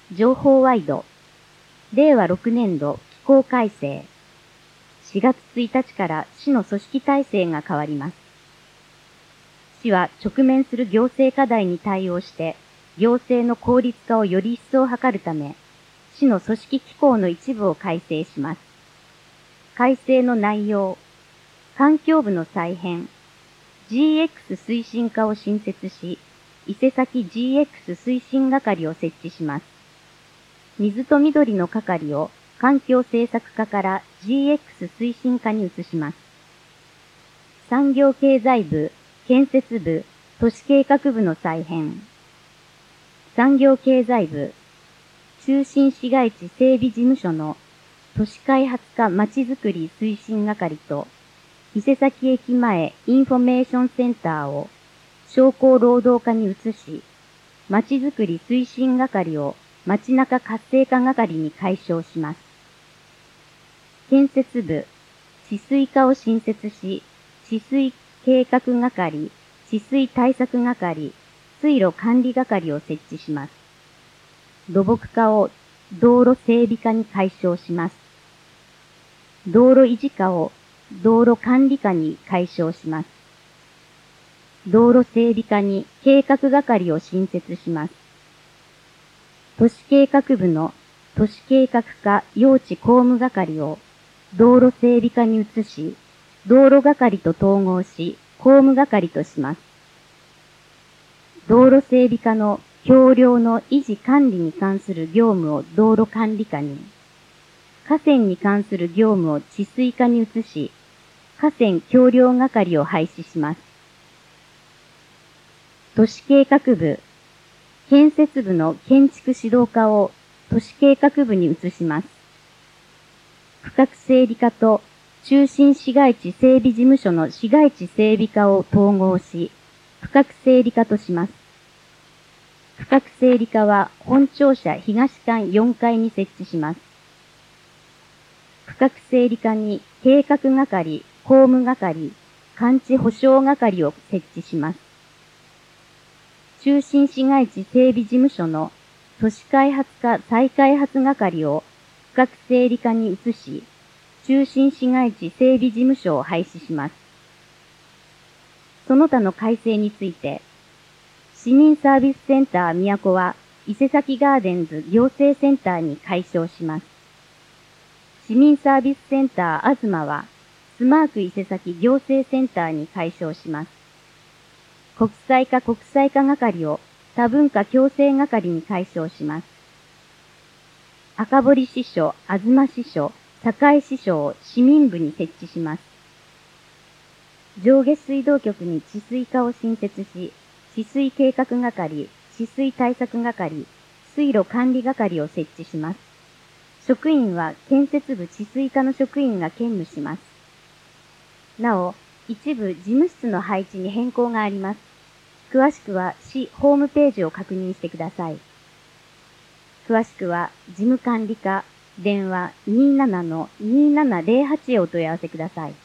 情報ワイド、令和6年度機構改正。4月1日から市の組織体制が変わります。市は直面する行政課題に対応して、行政の効率化をより一層図るため、市の組織機構の一部を改正します。改正の内容、環境部の再編、GX 推進課を新設し、伊勢崎 GX 推進係を設置します。水と緑の係を環境政策課から GX 推進課に移します。産業経済部、建設部、都市計画部の再編。産業経済部、中心市街地整備事務所の都市開発課まちづくり推進係と、伊勢崎駅前インフォメーションセンターを商工労働課に移し、まちづくり推進係を街中活性化係に改称します。建設部、治水課を新設し、治水計画係、治水対策係、水路管理係を設置します。土木課を道路整備課に改称します。道路維持課を道路管理課に改称します。道路整備課に計画係を新設します。都市計画部の都市計画課用地工務係を道路整備課に移し、道路係と統合し、工務係とします。道路整備課の橋梁の維持管理に関する業務を道路管理課に、河川に関する業務を治水課に移し、河川橋梁係を廃止します。都市計画部、建設部の建築指導課を都市計画部に移します。区画整理課と中心市街地整備事務所の市街地整備課を統合し、区画整理課とします。区画整理課は本庁舎東館4階に設置します。区画整理課に計画係、工務係、管地保証係を設置します。中心市街地整備事務所の都市開発課再開発係を区画整理課に移し、中心市街地整備事務所を廃止します。その他の改正について、市民サービスセンター都は伊勢崎ガーデンズ行政センターに改称します。市民サービスセンター東はスマーク伊勢崎行政センターに改称します。国際化係を多文化共生係に改称します。赤堀支所、東支所、堺支所を市民部に設置します。上下水道局に治水課を新設し、治水計画係、治水対策係、水路管理係を設置します。職員は建設部治水課の職員が兼務します。なお、一部事務室の配置に変更があります。詳しくは市ホームページを確認してください。詳しくは事務管理課、電話 27-2708 へお問い合わせください。